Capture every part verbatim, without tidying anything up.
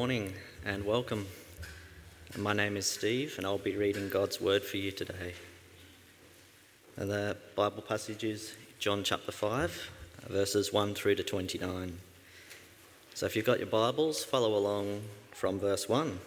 morning and welcome. My name is Steve and I'll be reading God's word for you today. And the Bible passage is John chapter five, verses one through to twenty-nine. So if you've got your Bibles, follow along from verse one.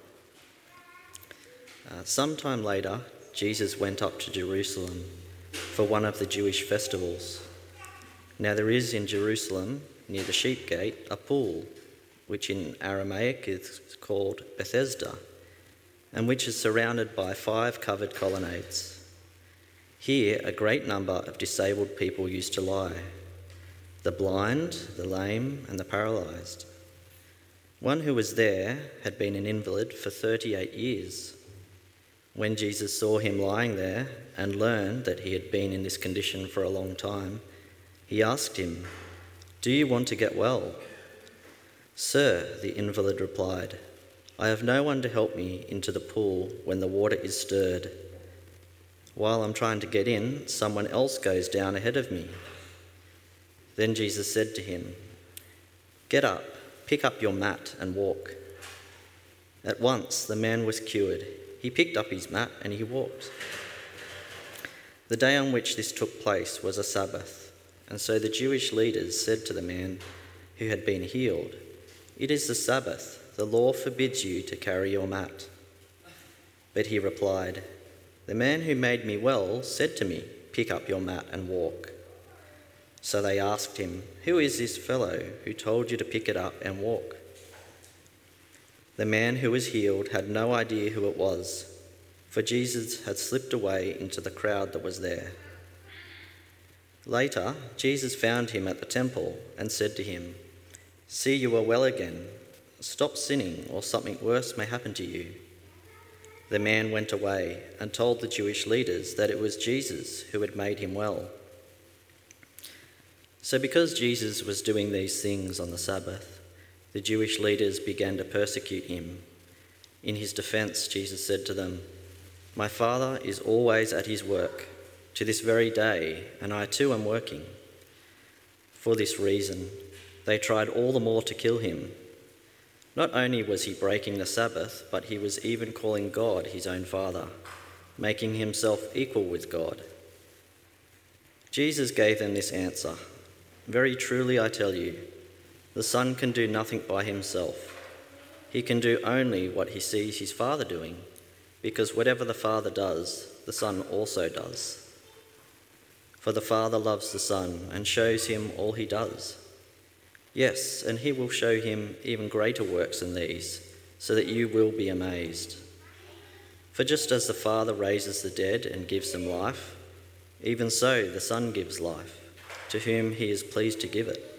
Uh, sometime later, Jesus went up to Jerusalem for one of the Jewish festivals. Now there is in Jerusalem, near the sheep gate, a pool, which in Aramaic is called Bethesda, and which is surrounded by five covered colonnades. Here a great number of disabled people used to lie: the blind, the lame, and the paralysed. One who was there had been an invalid for thirty-eight years. When Jesus saw him lying there and learned that he had been in this condition for a long time, he asked him, "Do you want to get well?" "Sir," the invalid replied, "I have no one to help me into the pool when the water is stirred. While I'm trying to get in, someone else goes down ahead of me." Then Jesus said to him, "Get up, pick up your mat and walk." At once the man was cured. He picked up his mat and he walked. The day on which this took place was a Sabbath, and so the Jewish leaders said to the man who had been healed, "It is the Sabbath. The law forbids you to carry your mat." But he replied, "The man who made me well said to me, 'Pick up your mat and walk.'" So they asked him, "Who is this fellow who told you to pick it up and walk?" The man who was healed had no idea who it was, for Jesus had slipped away into the crowd that was there. Later, Jesus found him at the temple and said to him, "See, you are well again. Stop sinning, or something worse may happen to you." The man went away and told the Jewish leaders that it was Jesus who had made him well. So because Jesus was doing these things on the Sabbath, the Jewish leaders began to persecute him. In his defense, Jesus said to them, "My Father is always at his work, to this very day, and I too am working." For this reason, they tried all the more to kill him. Not only was he breaking the Sabbath, but he was even calling God his own Father, making himself equal with God. Jesus gave them this answer, "Very truly I tell you, the Son can do nothing by himself. He can do only what he sees his Father doing, because whatever the Father does, the Son also does. For the Father loves the Son and shows him all he does. Yes, and he will show him even greater works than these, so that you will be amazed. For just as the Father raises the dead and gives them life, even so the Son gives life, to whom he is pleased to give it.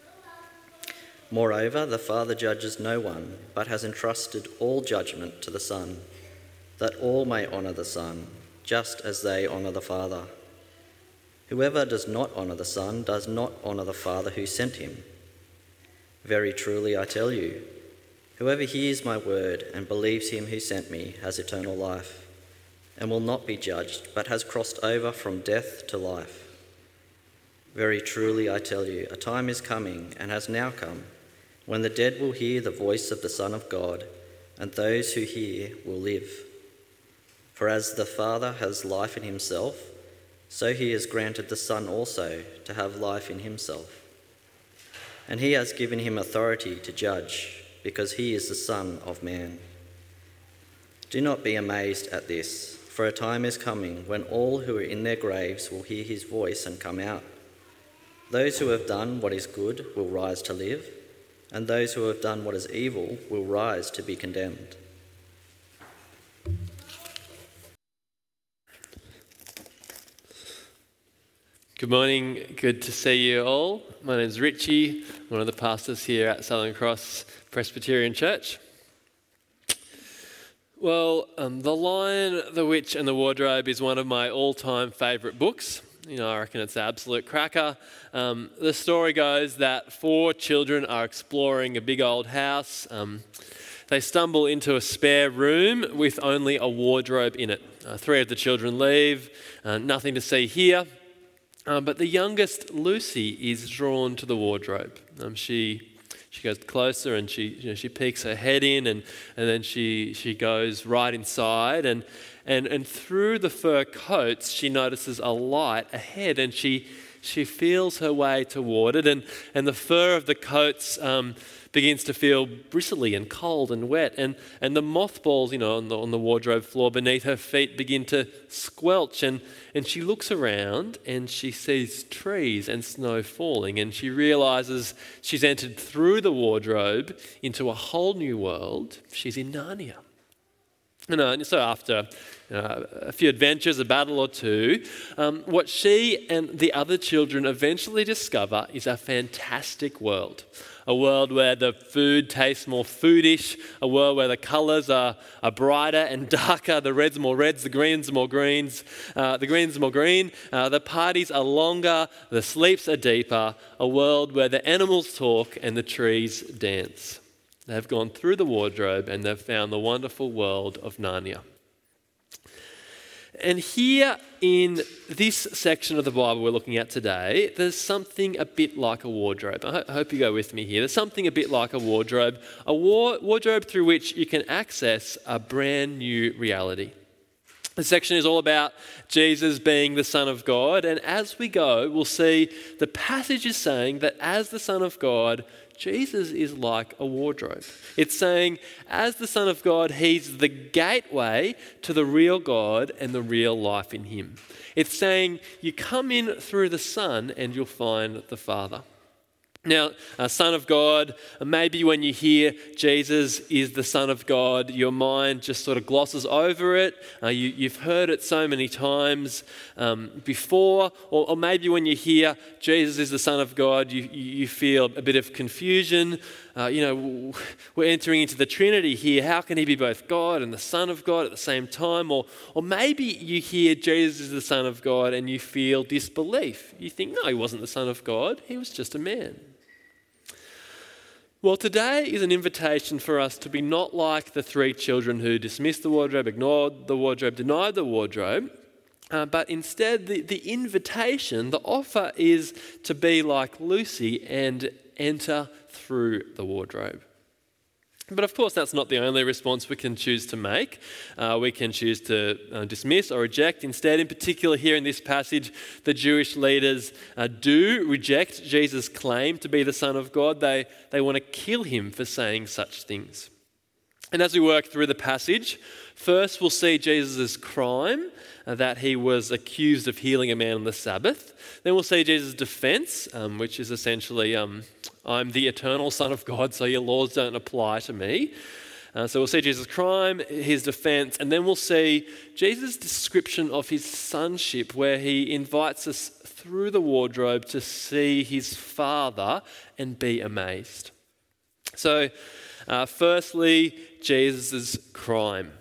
Moreover, the Father judges no one, but has entrusted all judgment to the Son, that all may honour the Son, just as they honour the Father. Whoever does not honour the Son does not honour the Father who sent him. Very truly I tell you, whoever hears my word and believes him who sent me has eternal life, and will not be judged, but has crossed over from death to life. Very truly I tell you, a time is coming, and has now come, when the dead will hear the voice of the Son of God, and those who hear will live. For as the Father has life in himself, so he has granted the Son also to have life in himself. And he has given him authority to judge, because he is the Son of Man. Do not be amazed at this, for a time is coming when all who are in their graves will hear his voice and come out. Those who have done what is good will rise to live, and those who have done what is evil will rise to be condemned. Good morning, good to see you all. My name's Richie, one of the pastors here at Southern Cross Presbyterian Church. Well, um, The Lion, the Witch and the Wardrobe is one of my all-time favourite books. You know, I reckon it's an absolute cracker. Um, the story goes that four children are exploring a big old house. Um, they stumble into a spare room with only a wardrobe in it. Uh, three of the children leave, uh, nothing to see here. Um, but the youngest, Lucy, is drawn to the wardrobe. Um, she She goes closer and she, you know, she peeks her head in, and, and then she she goes right inside, and and and through the fur coats she notices a light ahead, and she she feels her way toward it, and and the fur of the coats um, begins to feel bristly and cold and wet, and and the mothballs, you know, on the on the wardrobe floor beneath her feet begin to squelch, and and she looks around and she sees trees and snow falling, and she realizes she's entered through the wardrobe into a whole new world. She's in Narnia. You know, and so after uh, a few adventures, a battle or two, um, what she and the other children eventually discover is a fantastic world. A world where the food tastes more foodish, a world where the colours are, are brighter and darker, the reds more reds, the greens more greens, uh, the greens more green, uh, the parties are longer, the sleeps are deeper, a world where the animals talk and the trees dance. They've gone through the wardrobe and they've found the wonderful world of Narnia. And here in this section of the Bible we're looking at today, there's something a bit like a wardrobe. I, ho- I hope you go with me here. There's something a bit like a wardrobe, a war- wardrobe through which you can access a brand new reality. The section is all about Jesus being the Son of God, and as we go, we'll see the passage is saying that as the Son of God, Jesus is like a wardrobe. It's saying, as the Son of God, he's the gateway to the real God and the real life in him. It's saying, you come in through the Son and you'll find the Father. Now, uh, Son of God, maybe when you hear Jesus is the Son of God, your mind just sort of glosses over it. Uh, you, you've heard it so many times um, before. Or, or maybe when you hear Jesus is the Son of God, you, you feel a bit of confusion. Uh, you know, we're entering into the Trinity here. How can he be both God and the Son of God at the same time? Or, or maybe you hear Jesus is the Son of God and you feel disbelief. You think, no, he wasn't the Son of God. He was just a man. Well, today is an invitation for us to be not like the three children who dismissed the wardrobe, ignored the wardrobe, denied the wardrobe, uh, but instead the, the invitation, the offer is to be like Lucy and enter through the wardrobe. But of course, that's not the only response we can choose to make. Uh, we can choose to uh, dismiss or reject. Instead, in particular here in this passage, the Jewish leaders uh, do reject Jesus' claim to be the Son of God. They, they want to kill him for saying such things. And as we work through the passage, first we'll see Jesus' crime, uh, that he was accused of healing a man on the Sabbath. Then we'll see Jesus' defense, um, which is essentially, um, I'm the eternal Son of God, so your laws don't apply to me. Uh, so we'll see Jesus' crime, his defense, and then we'll see Jesus' description of his sonship, where he invites us through the wardrobe to see his Father and be amazed. So, uh, firstly, Jesus' crime.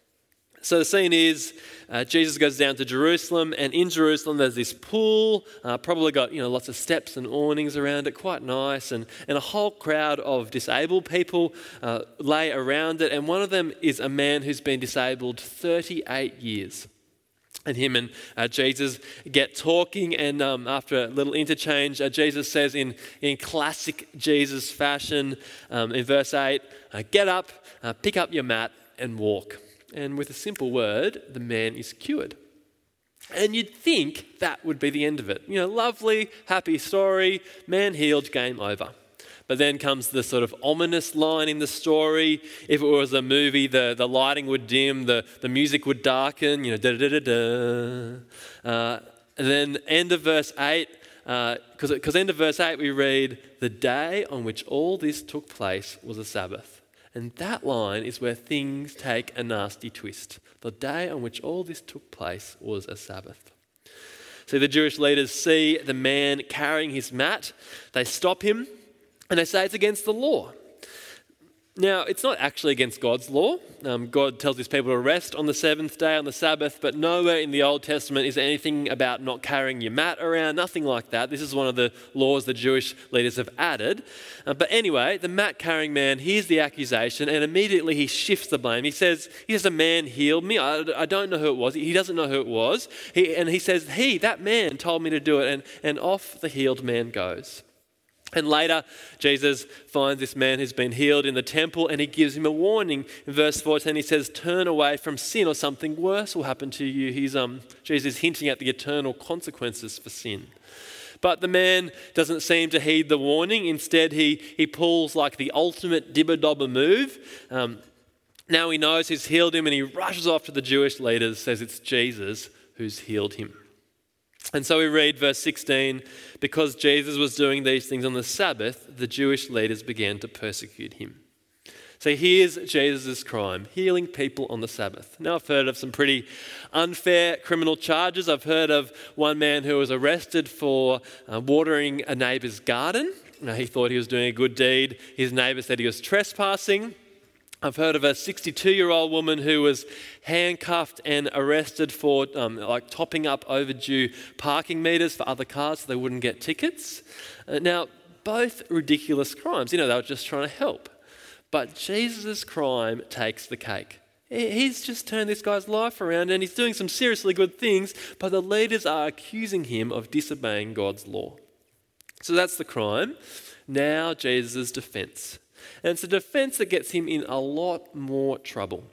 So the scene is uh, Jesus goes down to Jerusalem, and in Jerusalem there's this pool, uh, probably got you know lots of steps and awnings around it, quite nice, and, and a whole crowd of disabled people uh, lay around it, and one of them is a man who's been disabled thirty-eight years. And him and uh, Jesus get talking, and um, after a little interchange, uh, Jesus says in, in classic Jesus fashion, um, in verse eight, uh, get up, uh, pick up your mat and walk. And with a simple word, the man is cured. And you'd think that would be the end of it. You know, lovely, happy story, man healed, game over. But then comes the sort of ominous line in the story. If it was a movie, the, the lighting would dim, the, the music would darken, you know, da-da-da-da-da. Uh, and then end of verse eight, because uh, because end of verse eight we read, the day on which all this took place was a Sabbath. And that line is where things take a nasty twist. The day on which all this took place was a Sabbath. So the Jewish leaders see the man carrying his mat. They stop him and they say it's against the law. Now, it's not actually against God's law. Um, God tells his people to rest on the seventh day, on the Sabbath, but nowhere in the Old Testament is there anything about not carrying your mat around, nothing like that. This is one of the laws the Jewish leaders have added. Uh, but anyway, the mat-carrying man hears the accusation, and immediately he shifts the blame. He says, he says, a man healed me. I, I don't know who it was. He doesn't know who it was. He, and he says, he, that man told me to do it, and, and off the healed man goes. And later, Jesus finds this man who's been healed in the temple and he gives him a warning. In verse fourteen, he says, turn away from sin or something worse will happen to you. He's, um, Jesus is hinting at the eternal consequences for sin. But the man doesn't seem to heed the warning. Instead, he, he pulls like the ultimate dibber-dobber move. Um, now he knows who's healed him and he rushes off to the Jewish leaders, says it's Jesus who's healed him. And so we read verse sixteen, because Jesus was doing these things on the Sabbath, the Jewish leaders began to persecute him. So here's Jesus' crime, healing people on the Sabbath. Now I've heard of some pretty unfair criminal charges. I've heard of one man who was arrested for uh, watering a neighbour's garden. Now, he thought he was doing a good deed. His neighbour said he was trespassing. I've heard of a sixty-two-year-old woman who was handcuffed and arrested for um, like topping up overdue parking meters for other cars so they wouldn't get tickets. Uh, now, both ridiculous crimes. You know, they were just trying to help. But Jesus' crime takes the cake. He's just turned this guy's life around and he's doing some seriously good things, but the leaders are accusing him of disobeying God's law. So that's the crime. Now Jesus' defense. And it's a defense that gets him in a lot more trouble.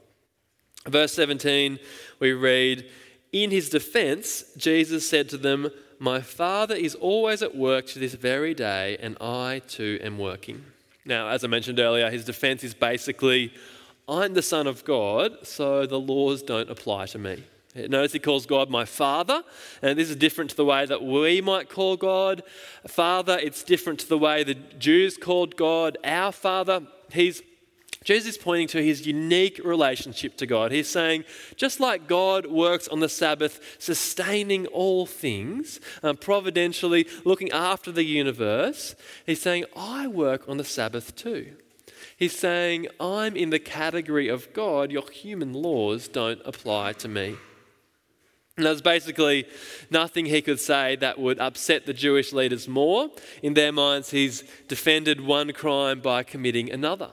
Verse seventeen, we read, in his defense, Jesus said to them, my Father is always at work to this very day, and I too am working. Now, as I mentioned earlier, his defense is basically, I'm the Son of God, so the laws don't apply to me. Notice he calls God my Father, and this is different to the way that we might call God Father. It's different to the way the Jews called God our Father. He's, Jesus is pointing to his unique relationship to God. He's saying, just like God works on the Sabbath, sustaining all things, um, providentially looking after the universe, he's saying, I work on the Sabbath too. He's saying, I'm in the category of God, your human laws don't apply to me. And there's basically nothing he could say that would upset the Jewish leaders more. In their minds, he's defended one crime by committing another.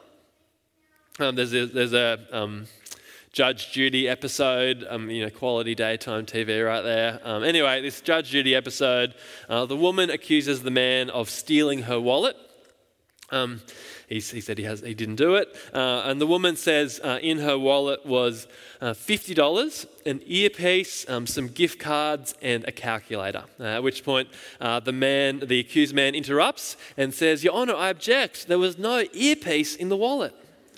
Um, there's a, there's a um, Judge Judy episode, um, you know, quality daytime T V right there. Um, anyway, this Judge Judy episode, uh, the woman accuses the man of stealing her wallet. Um, he, he said he has he didn't do it, uh, and the woman says uh, in her wallet was uh, fifty dollars, an earpiece, um, some gift cards, and a calculator. Uh, at which point, uh, the man, the accused man, interrupts and says, "Your Honour, I object. There was no earpiece in the wallet."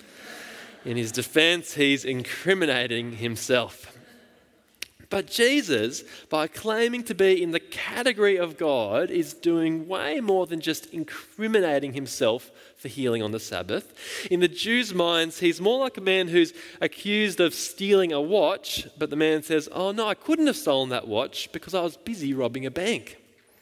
In his defence, he's incriminating himself. But Jesus, by claiming to be in the category of God, is doing way more than just incriminating himself for healing on the Sabbath. In the Jews' minds, he's more like a man who's accused of stealing a watch, but the man says, oh no, I couldn't have stolen that watch because I was busy robbing a bank.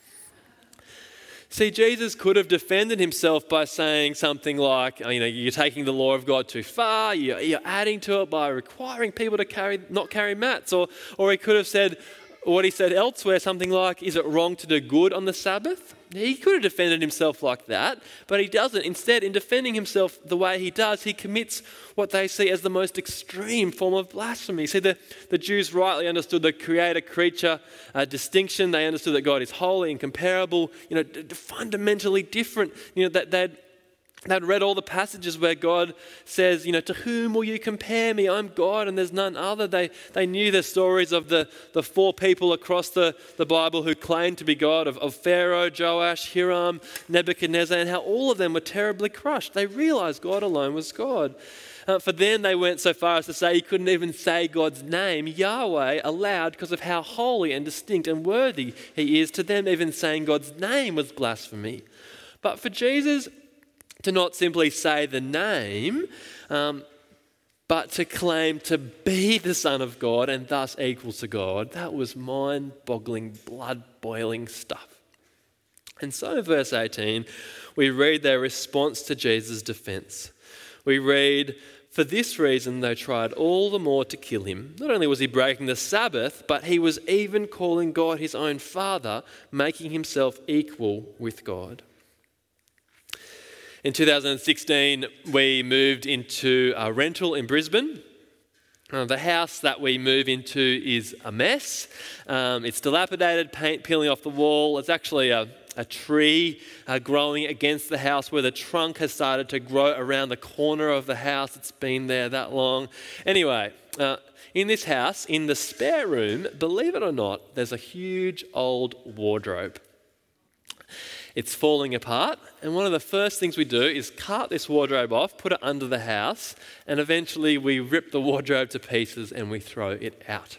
See, Jesus could have defended himself by saying something like, you know, you're taking the law of God too far, you're, you're adding to it by requiring people to carry, not carry mats. Or, or he could have said what he said elsewhere, something like, is it wrong to do good on the Sabbath? He could have defended himself like that, but he doesn't. Instead, in defending himself the way he does, he commits what they see as the most extreme form of blasphemy. See, the, the Jews rightly understood the creator-creature uh, distinction. They understood that God is holy, incomparable, you know, d- fundamentally different. You know, that they'd They'd read all the passages where God says, you know, to whom will you compare me? I'm God and there's none other. They they knew the stories of the, the four people across the, the Bible who claimed to be God, of, of Pharaoh, Joash, Hiram, Nebuchadnezzar, and how all of them were terribly crushed. They realized God alone was God. Uh, for them, they went so far as to say he couldn't even say God's name, Yahweh, aloud because of how holy and distinct and worthy he is. To them, even saying God's name was blasphemy. But for Jesus, to not simply say the name, um, but to claim to be the Son of God and thus equal to God, that was mind-boggling, blood-boiling stuff. And so in verse eighteen, we read their response to Jesus' defense. We read, for this reason they tried all the more to kill him. Not only was he breaking the Sabbath, but he was even calling God his own Father, making himself equal with God. In two thousand sixteen, we moved into a rental in Brisbane. Uh, the house that we move into is a mess. Um, it's dilapidated, paint peeling off the wall. It's actually a, a tree uh, growing against the house where the trunk has started to grow around the corner of the house. It's been there that long. Anyway, uh, in this house, in the spare room, believe it or not, there's a huge old wardrobe. It's falling apart, and one of the first things we do is cart this wardrobe off, put it under the house, and eventually we rip the wardrobe to pieces and we throw it out.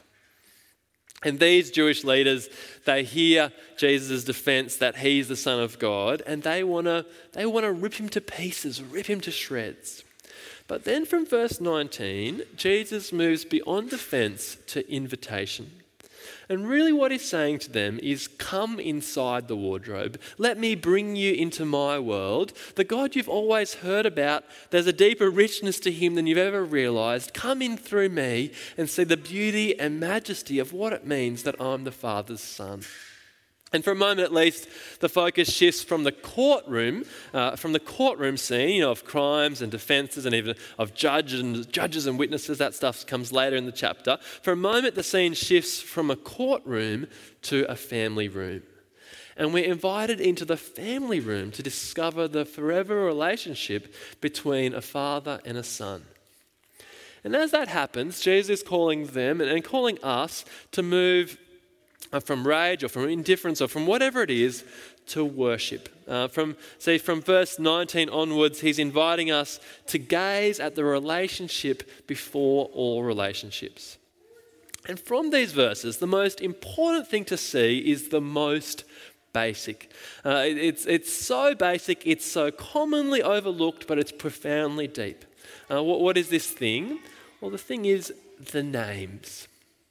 And these Jewish leaders, they hear Jesus' defense that he's the Son of God, and they want to they want to rip him to pieces, rip him to shreds. But then from verse nineteen, Jesus moves beyond defense to invitation. And really what he's saying to them is, come inside the wardrobe. Let me bring you into my world. The God you've always heard about, there's a deeper richness to him than you've ever realized. Come in through me and see the beauty and majesty of what it means that I'm the Father's Son. And for a moment at least, the focus shifts from the courtroom, uh, from the courtroom scene, you know, of crimes and defences and even of judge and, judges and witnesses. That stuff comes later in the chapter. For a moment, the scene shifts from a courtroom to a family room. And we're invited into the family room to discover the forever relationship between a father and a son. And as that happens, Jesus is calling them and calling us to move from rage or from indifference or from whatever it is to worship. Uh, from see, from verse nineteen onwards, he's inviting us to gaze at the relationship before all relationships. And from these verses, the most important thing to see is the most basic. Uh, it, it's, it's so basic, it's so commonly overlooked, but it's profoundly deep. Uh, what, what is this thing? Well, the thing is the names.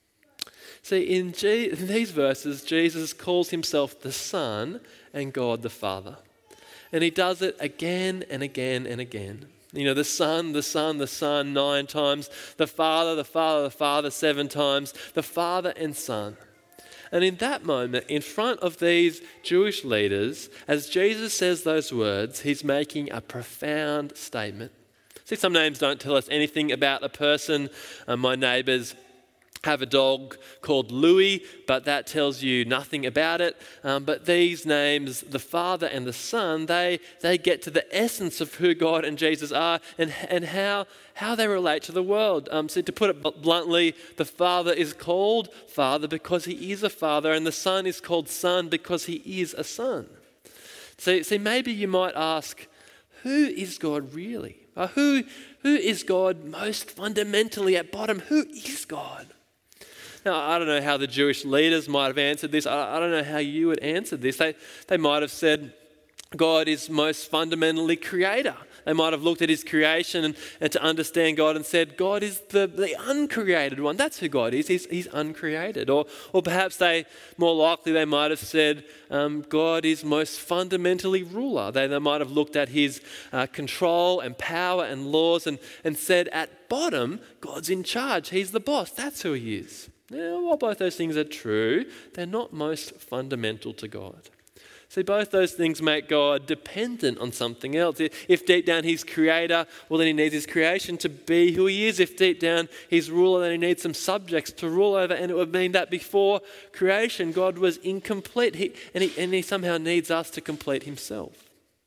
See, in, G- in these verses, Jesus calls himself the Son and God the Father. And he does it again and again and again. You know, the Son, the Son, the Son nine times, the Father, the Father, the Father seven times, the Father and Son. And in that moment, in front of these Jewish leaders, as Jesus says those words, he's making a profound statement. See, some names don't tell us anything about a person. Uh, my neighbours have a dog called Louis, but that tells you nothing about it. Um, but these names, the Father and the Son, they they get to the essence of who God and Jesus are and, and how, how they relate to the world. Um, so to put it bluntly, the Father is called Father because he is a father, and the Son is called Son because he is a son. So, so maybe you might ask, who is God really? Uh, who, who is God most fundamentally at bottom? Who is God? Now, I don't know how the Jewish leaders might have answered this. I, I don't know how you would answer this. They, they might have said God is most fundamentally creator. They might have looked at his creation and, and to understand God and said, God is the, the uncreated one. That's who God is. He's, he's uncreated. Or, or perhaps they, more likely, they might have said, um, God is most fundamentally ruler. They, they might have looked at his uh, control and power and laws and, and said, at bottom, God's in charge. He's the boss. That's who he is. Now, while both those things are true, they're not most fundamental to God. See, both those things make God dependent on something else. If deep down he's creator, well, then he needs his creation to be who he is. If deep down he's ruler, then he needs some subjects to rule over. And it would mean that before creation, God was incomplete. He, and, he, and he somehow needs us to complete himself.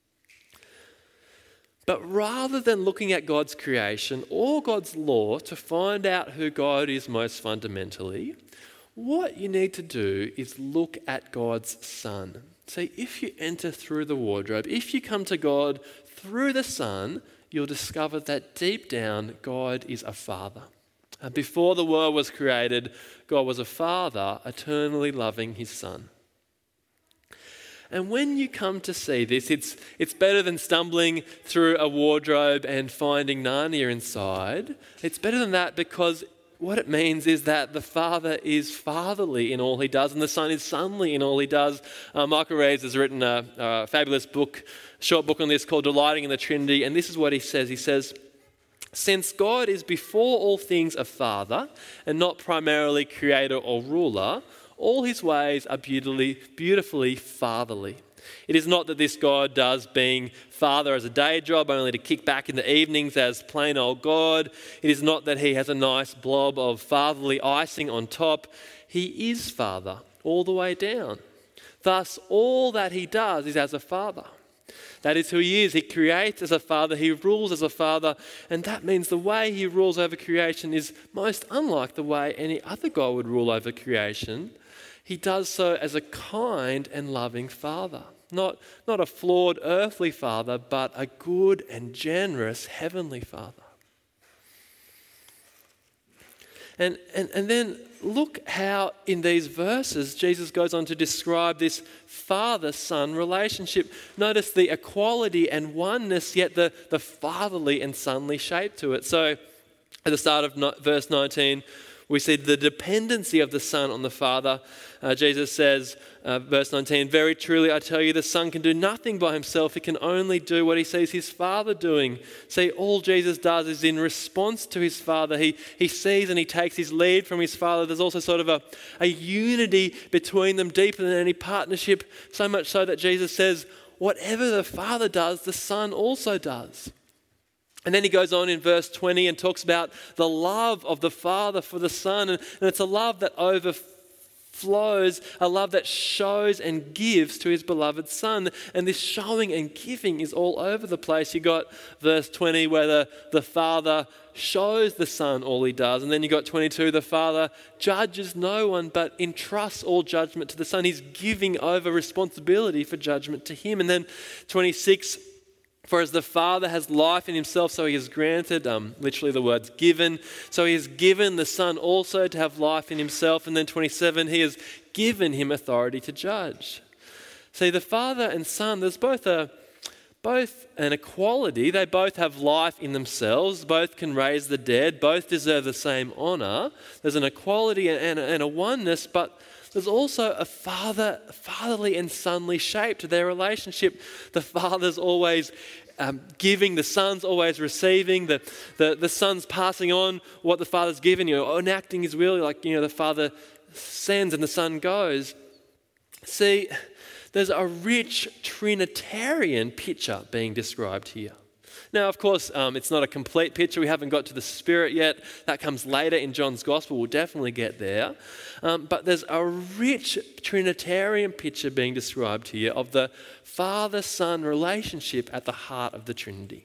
But rather than looking at God's creation or God's law to find out who God is most fundamentally, what you need to do is look at God's Son. See, if you enter through the wardrobe, if you come to God through the Son, you'll discover that deep down, God is a Father. And before the world was created, God was a Father, eternally loving his Son. And when you come to see this, it's, it's better than stumbling through a wardrobe and finding Narnia inside. It's better than that because what it means is that the Father is fatherly in all he does and the Son is sonly in all he does. Uh, Michael Reeves has written a, a fabulous book, short book on this called Delighting in the Trinity, and this is what he says. He says, since God is before all things a father and not primarily creator or ruler, all his ways are beautifully, beautifully fatherly. It is not that this God does being father as a day job, only to kick back in the evenings as plain old God. It is not that he has a nice blob of fatherly icing on top. He is Father all the way down. Thus, all that he does is as a father. That is who he is. He creates as a father, he rules as a father, and that means the way he rules over creation is most unlike the way any other God would rule over creation. He does so as a kind and loving father. Not, not a flawed earthly father, but a good and generous heavenly father. And, and, and then look how in these verses Jesus goes on to describe this father-son relationship. Notice the equality and oneness, yet the, the fatherly and sonly shape to it. So at the start of no, verse nineteen, we see the dependency of the Son on the Father. Uh, Jesus says, uh, verse nineteen, "Very truly I tell you, the Son can do nothing by himself. He can only do what he sees his Father doing." See, all Jesus does is in response to his Father. He, he sees and he takes his lead from his Father. There's also sort of a, a unity between them, deeper than any partnership, so much so that Jesus says, whatever the Father does, the Son also does. And then he goes on in verse twenty and talks about the love of the Father for the Son. And, and it's a love that overflows, a love that shows and gives to his beloved Son. And this showing and giving is all over the place. You got verse twenty where the, the Father shows the Son all he does. And then you got twenty-two, the Father judges no one but entrusts all judgment to the Son. He's giving over responsibility for judgment to him. And then twenty-six, "For as the Father has life in himself, so he has granted," um, literally the word's given, "so he has given the Son also to have life in himself." And then twenty-seven, "He has given him authority to judge." See, the Father and Son, there's both a both an equality. They both have life in themselves. Both can raise the dead. Both deserve the same honor. There's an equality and a, and a oneness, but there's also a father, fatherly and sonly shape to their relationship. The Father's always um, giving, the Son's always receiving, the, the, the Son's passing on what the Father's given, you know, enacting his will, like, you know, the Father sends and the Son goes. See, there's a rich Trinitarian picture being described here. Now, of course, um, it's not a complete picture. We haven't got to the Spirit yet. That comes later in John's Gospel. We'll definitely get there. Um, but there's a rich Trinitarian picture being described here of the Father-Son relationship at the heart of the Trinity.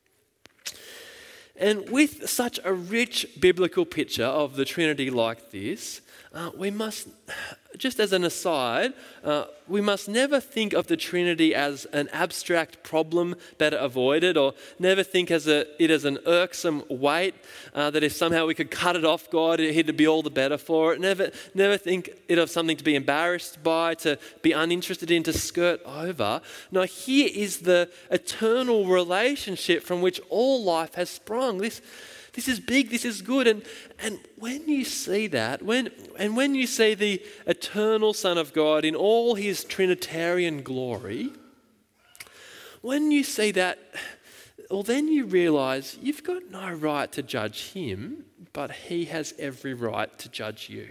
And with such a rich biblical picture of the Trinity like this, uh, we must, just as an aside, uh, we must never think of the Trinity as an abstract problem better avoided, or never think as a, it as an irksome weight uh, that if somehow we could cut it off God, it'd be all the better for it. Never, never think it of something to be embarrassed by, to be uninterested in, to skirt over. No, here is the eternal relationship from which all life has sprung. This This is big, this is good. And, and when you see that, when and when you see the eternal Son of God in all his Trinitarian glory, when you see that, well, then you realise you've got no right to judge him, but he has every right to judge you.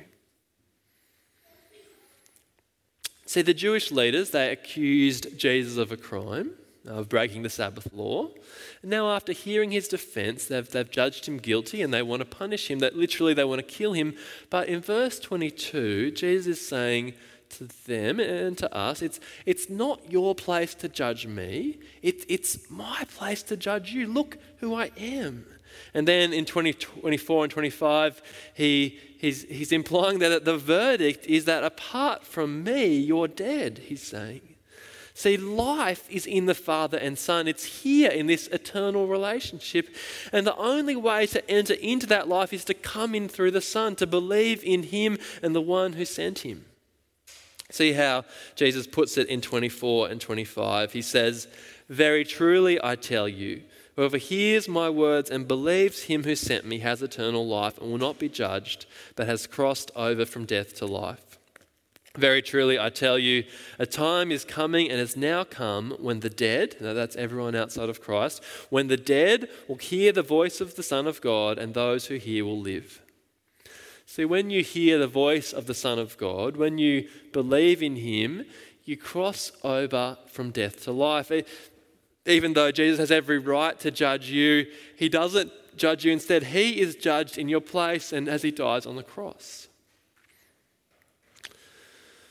See, the Jewish leaders, they accused Jesus of a crime, of breaking the Sabbath law. And now after hearing his defense, they've, they've judged him guilty and they want to punish him. That literally they want to kill him. But in verse twenty-two, Jesus is saying to them and to us, it's, it's not your place to judge me. It, it's my place to judge you. Look who I am. And then in twenty, twenty-four and twenty-five, he, he's, he's implying that the verdict is that apart from me, you're dead, he's saying. See, life is in the Father and Son. It's here in this eternal relationship. And the only way to enter into that life is to come in through the Son, to believe in him and the one who sent him. See how Jesus puts it in twenty-four and twenty-five. He says, "Very truly I tell you, whoever hears my words and believes him who sent me has eternal life and will not be judged, but has crossed over from death to life. Very truly, I tell you, a time is coming and has now come when the dead," now that's everyone outside of Christ, "when the dead will hear the voice of the Son of God, and those who hear will live." See, when you hear the voice of the Son of God, when you believe in him, you cross over from death to life. Even though Jesus has every right to judge you, he doesn't judge you. Instead, he is judged in your place and as he dies on the cross.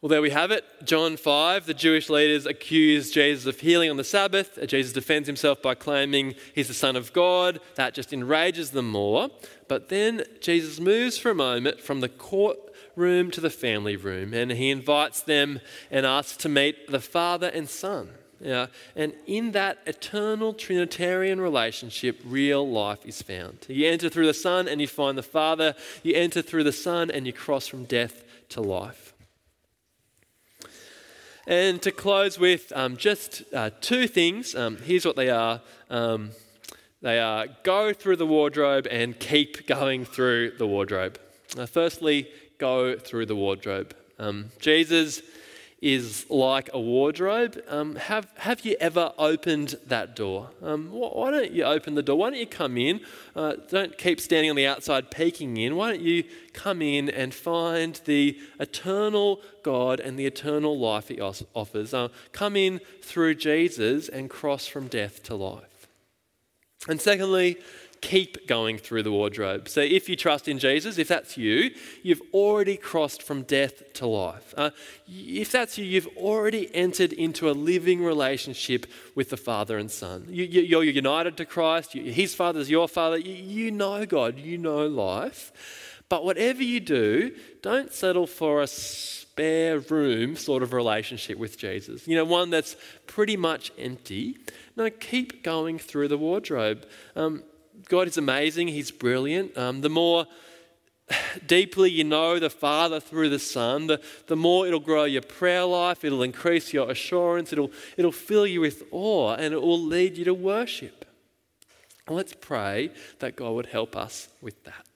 Well, there we have it. John five, the Jewish leaders accuse Jesus of healing on the Sabbath. Jesus defends himself by claiming he's the Son of God. That just enrages them more. But then Jesus moves for a moment from the courtroom to the family room, and he invites them and asks to meet the Father and Son. Yeah, and in that eternal Trinitarian relationship, real life is found. You enter through the Son and you find the Father. You enter through the Son and you cross from death to life. And to close with um, just uh, two things. Um, here's what they are. Um, they are go through the wardrobe and keep going through the wardrobe. Uh, firstly, go through the wardrobe. Um, Jesus is like a wardrobe. Um, have have you ever opened that door? Um, why don't you open the door? Why don't you come in? Uh, don't keep standing on the outside peeking in. Why don't you come in and find the eternal God and the eternal life he offers? Uh, come in through Jesus and cross from death to life. And secondly, keep going through the wardrobe. So if you trust in Jesus, if that's you, you've already crossed from death to life. Uh, if that's you, you've already entered into a living relationship with the Father and Son. You, you, you're united to Christ. You, his Father is your Father. You, you know God. You know life. But whatever you do, don't settle for a spare room sort of relationship with Jesus. You know, one that's pretty much empty. No, keep going through the wardrobe. Um, God is amazing. He's brilliant. Um, the more deeply you know the Father through the Son, the, the more it'll grow your prayer life. It'll increase your assurance. It'll, it'll fill you with awe, and it will lead you to worship. And let's pray that God would help us with that.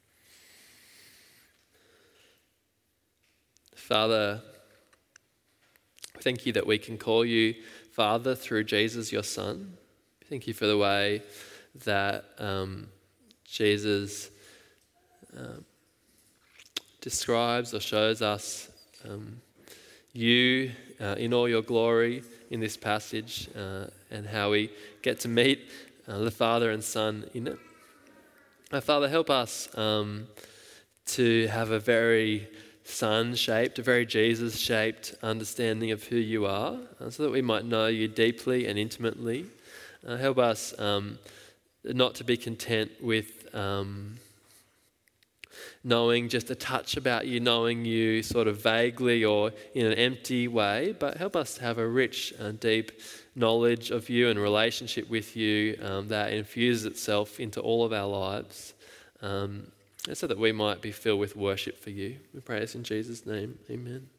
Father, thank you that we can call you Father through Jesus, your Son. Thank you for the way that um, Jesus um, describes or shows us um, you uh, in all your glory in this passage, uh, and how we get to meet uh, the Father and Son in it. Uh, Father, help us um, to have a very Son-shaped, a very Jesus-shaped understanding of who you are, uh, so that we might know you deeply and intimately. Uh, help us um, not to be content with um, knowing just a touch about you, knowing you sort of vaguely or in an empty way, but help us to have a rich and deep knowledge of you and relationship with you um, that infuses itself into all of our lives, um, so that we might be filled with worship for you. We pray this in Jesus' name. Amen.